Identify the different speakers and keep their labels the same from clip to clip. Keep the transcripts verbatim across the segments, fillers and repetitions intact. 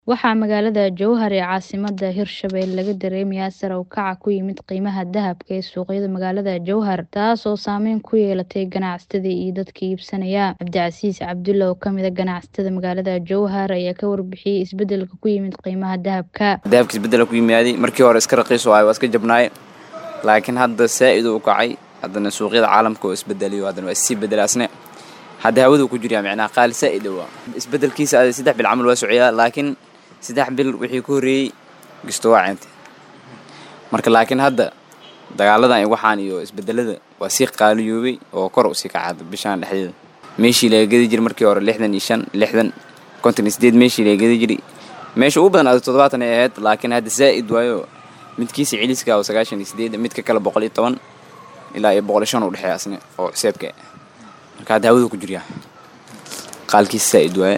Speaker 1: Waxaa magaalada Jowhar ee caasimadda Hirshabelle laga dareemayaa sare u kaca ku yimid qiimaha dahabka ee suuqyada magaalada Jowhar, taas oo saameyn ku yeelatay ganacsatada iyo dadka iibsanaya. Cabdicasiis Cabdulle oo ka mid ah ganacsatada magaalada Jowhar ayaa ka warbixiyay isbeddelka ku yimid qiimaha dahabka.
Speaker 2: dahabka isbeddel ku yimaaday markii hore iska raqiis oo ay waa iska jabnaay, laakiin hadda saaid uu kacay. haddana suuqyada caalamka oo isbeddelayo haddana waa isii beddelaasna hadda hawadu ku jira macnaa qaal saaid waa isbeddelkiisa ay saddex bil camal waa socyaa, laakiin saddex bil wixii ku horeeyay gisto waa cint marka laakiin hadda dagaaladan ay waxaan iyo isbeddelada waa si qaaliyoobay oo kor u sii kacay bishaan dhexdeeda. meeshii laga gadi jiray markii hore lixdan iyo shan lixdan konton iyo siddeed meeshii laga gadi jiray meesha ugu badan aad toddobaatan ay ahayd, laakiin hadda saaid waayo midkiisa ciliska oo sagaashan iyo siddeed midka kale boqol iyo toban ilaa iyo boqol iyo shan u dhaxeeya asna oo xisaabka marka hadda hawadu ku jira qaalkiisa saaid waayo.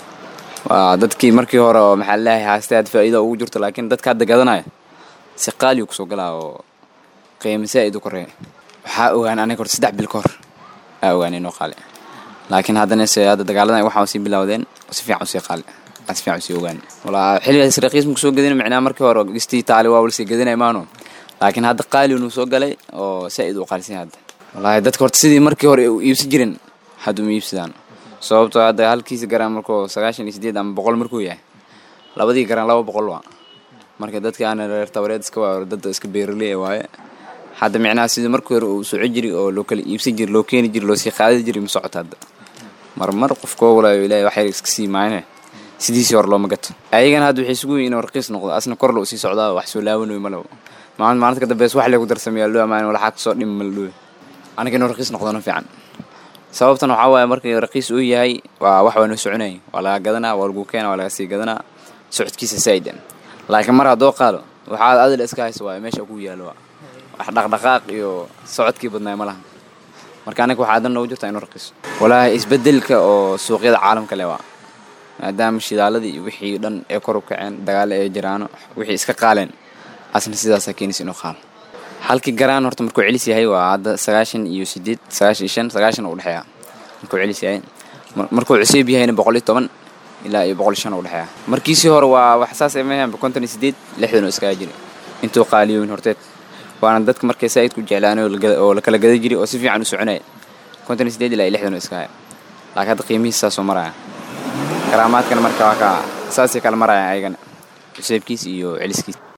Speaker 2: waa dadkii markii hore oo maxaa la haastay aad faa'iido ugu jirto, laakiin dadka hadda gadanaya si qaali ku soo galaa oo qiimo saaid u koreeyo. waxaa ogaan aniga hor saddex bil ka hor aa ogaan inuu qaali, laakiin haddana se hadda dagaaladan waxaa sii bilowdeen si fiican u sii qaali as fiican sii ogaan. walaa xilligaas raqiis mu soo gadin macnaa markii hore gistii taali waa wal sii gadinay maano, laakiin hadda qaali inuu soo galay oo saaid u qaalisan hadda. walaa dadka horta sidii markii hore u iibsi jireen hadda ma iibsadaan, sababtoo hadda halkiisa garan markuu sagaashan iyo siddeed ama boqol markuu yahay labadii garan laba boqol waa marka dadka aan reer tabareed iska waa dad iska beerley waaye. hadda macnaa sidii markii hore uu soo jiri oo loo kala iibsi jir loo keeni jir loo sii qaadi jir ma socoto hadda mar mar qofko walaayo ilaahay wax yar iska sii maayne sidiisii hor loo magato. ayagana hadda waxay isugu inuu raqiis noqdo asna kor loo sii socdaa wax soo laawanayo ma lawo maalin maalinta ka dambeys wax la ku darsameeyo loo amaan wala xaq soo dhim mal loo aniga inuu raqiis noqdo fiican. sababtan waxa waaye markii raqiis uu yahay waa wax weyn u soconay waa laga gadanaa waa lagu keenaa waa laga sii gadanaa socodkiisa saa'idan, laakiin mar haddoo qaalo waxa aad iska hayso waa meesha ku yaalo wax dhaqdhaqaaq iyo socodkii badnaa ma laha. marka aniga waxa adan ugu jirta inuu raqiis walaahi isbeddelka oo suuqyada caalamka leh waa maadaama shidaaladii iyo wixii dhan ee kor u kaceen dagaal ay jiraan wixii iska qaaleen asna sidaas keenis inuu qaal. halkii garaan horta markuu celis yahay waa hadda sagaashan iyo siddeed sagaashan iyo shan sagaashan u dhaxeeya markuu celis yahay. markuu cusub yahayna boqol iyo toban ilaa iyo boqol iyo shan u dhaxeeya. markiisii hore waa wax saas ay meeyaan konton iyo siddeed lixdan oo iska jiray intuu qaaliyoon horteed waana dadka markay saaid ku jeclaan oo la kala gaday jiray oo si fiican u soconay konton iyo siddeed ilaa lixdan oo iska hay, laakiin hadda qiimihiisa soo maraya karaamaadkan markaa ka saasi kala maraya ayagana xisaabkiisa iyo celiskiisa.